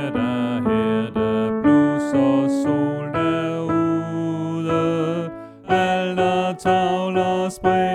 er der her, der blusser sol derude. Altertavler spredt